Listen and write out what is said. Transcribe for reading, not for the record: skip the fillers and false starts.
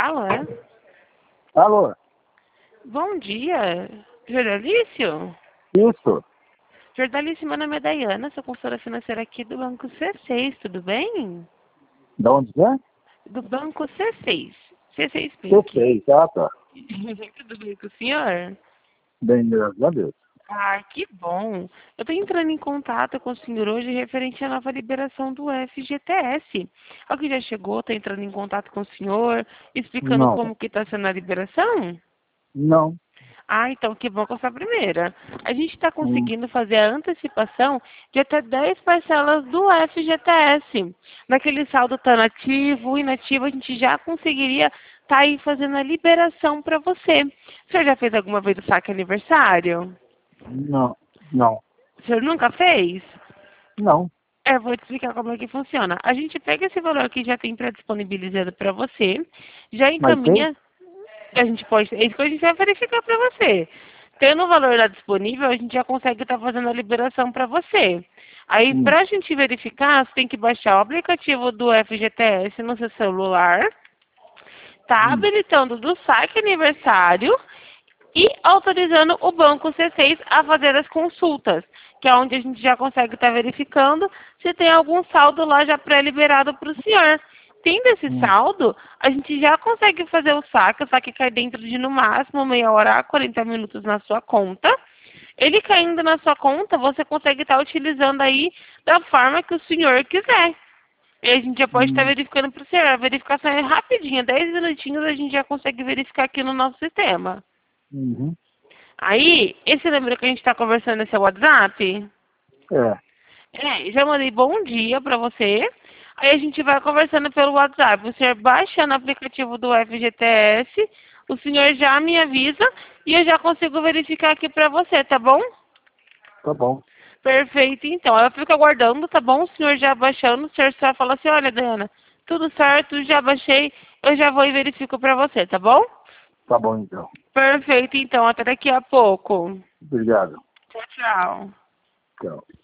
fala? Alô? Bom dia, Jordalício? Isso? Jordalício, meu nome é Dayana, sou consultora financeira aqui do Banco C6, tudo bem? Da onde é? Do Banco C6, C6 Eu Bank. sei, tá? Tudo bem com o senhor? Bem, graças a Deus. Ah, que bom. Eu estou entrando em contato com o senhor hoje referente à nova liberação do FGTS. Alguém já chegou, está entrando em contato com o senhor, explicando Não. como que está sendo a liberação? Não. Ah, então que bom que eu sou a primeira. A gente está Hum. conseguindo fazer a antecipação de até 10 parcelas do FGTS. Naquele saldo tá nativo, inativo, a gente já conseguiria estar aí fazendo a liberação para você. O senhor já fez alguma vez o saque aniversário? Não. Não. O senhor nunca fez? Não. Vou te explicar como é que funciona. A gente pega esse valor que já tem pré-disponibilizado para você, já Mas tem? encaminha. A gente pode, é isso que a gente vai verificar para você. Tendo o valor lá disponível, a gente já consegue estar fazendo a liberação para você. Aí, Hum. para a gente verificar, você tem que baixar o aplicativo do FGTS no seu celular, tá Hum. habilitando do saque aniversário e autorizando o Banco C6 a fazer as consultas, que é onde a gente já consegue estar verificando se tem algum saldo lá já pré-liberado para o senhor. Tendo esse Hum. saldo, a gente já consegue fazer o saque cai dentro de no máximo meia hora a 40 minutos na sua conta. Ele caindo na sua conta, você consegue estar utilizando aí da forma que o senhor quiser. E a gente já pode estar Hum. verificando para o senhor. A verificação é rapidinha, 10 minutinhos a gente já consegue verificar aqui no nosso sistema. Uhum. Aí, esse número que a gente está conversando é seu WhatsApp? É. Já mandei bom dia para você. Aí a gente vai conversando pelo WhatsApp. O senhor baixando o aplicativo do FGTS, o senhor já me avisa e eu já consigo verificar aqui para você, tá bom? Tá bom. Perfeito, então. Eu fico aguardando, tá bom? O senhor já baixando, o senhor só fala assim, olha, Diana, tudo certo, já baixei, eu já vou e verifico para você, tá bom? Tá bom, então. Perfeito, então. Até daqui a pouco. Obrigado. Tchau, tchau. Tchau.